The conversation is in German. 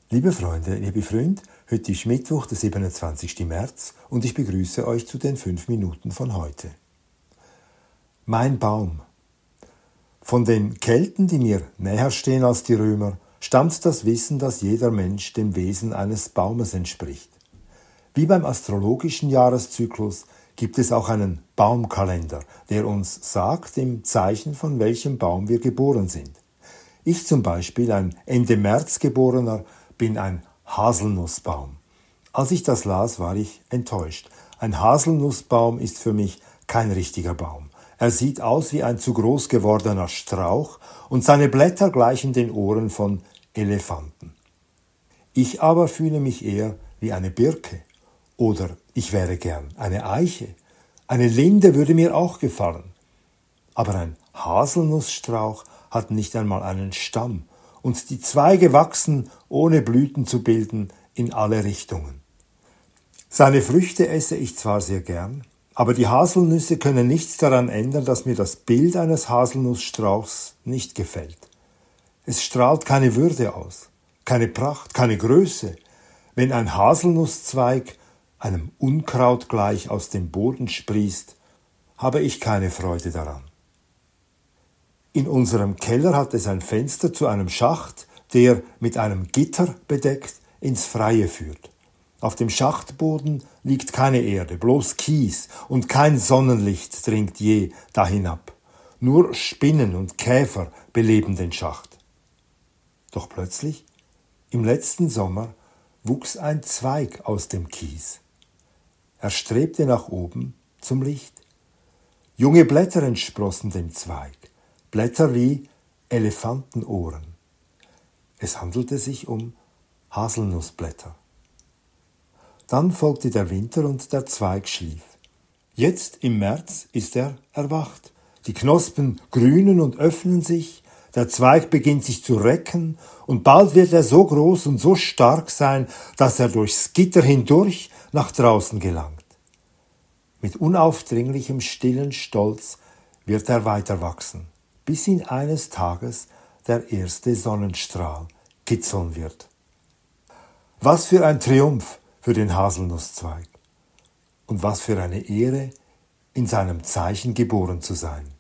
Liebe Freunde, liebe Freunde, heute ist Mittwoch, der 27. März und ich begrüße euch zu den 5 Minuten von heute. Mein Baum. Von den Kelten, die mir näher stehen als die Römer, stammt das Wissen, dass jeder Mensch dem Wesen eines Baumes entspricht. Wie beim astrologischen Jahreszyklus gibt es auch einen Baumkalender, der uns sagt, im Zeichen von welchem Baum wir geboren sind. Ich zum Beispiel, ein Ende März geborener, bin ein Haselnussbaum. Als ich das las, war ich enttäuscht. Ein Haselnussbaum ist für mich kein richtiger Baum. Er sieht aus wie ein zu groß gewordener Strauch und seine Blätter gleichen den Ohren von Elefanten. Ich aber fühle mich eher wie eine Birke oder ich wäre gern eine Eiche. Eine Linde würde mir auch gefallen. Aber ein Haselnussstrauch hat nicht einmal einen Stamm und die Zweige wachsen, ohne Blüten zu bilden, in alle Richtungen. Seine Früchte esse ich zwar sehr gern, aber die Haselnüsse können nichts daran ändern, dass mir das Bild eines Haselnussstrauchs nicht gefällt. Es strahlt keine Würde aus, keine Pracht, keine Größe. Wenn ein Haselnusszweig einem Unkraut gleich aus dem Boden sprießt, habe ich keine Freude daran. In unserem Keller hat es ein Fenster zu einem Schacht, der mit einem Gitter bedeckt ins Freie führt. Auf dem Schachtboden liegt keine Erde, bloß Kies und kein Sonnenlicht dringt je da hinab. Nur Spinnen und Käfer beleben den Schacht. Doch plötzlich, im letzten Sommer, wuchs ein Zweig aus dem Kies. Er strebte nach oben zum Licht. Junge Blätter entsprossen dem Zweig. Blätter wie Elefantenohren. Es handelte sich um Haselnussblätter. Dann folgte der Winter und der Zweig schlief. Jetzt im März ist er erwacht. Die Knospen grünen und öffnen sich, der Zweig beginnt sich zu recken und bald wird er so groß und so stark sein, dass er durchs Gitter hindurch nach draußen gelangt. Mit unaufdringlichem stillen Stolz wird er weiter wachsen, bis ihn eines Tages der erste Sonnenstrahl kitzeln wird. Was für ein Triumph für den Haselnusszweig und was für eine Ehre, in seinem Zeichen geboren zu sein.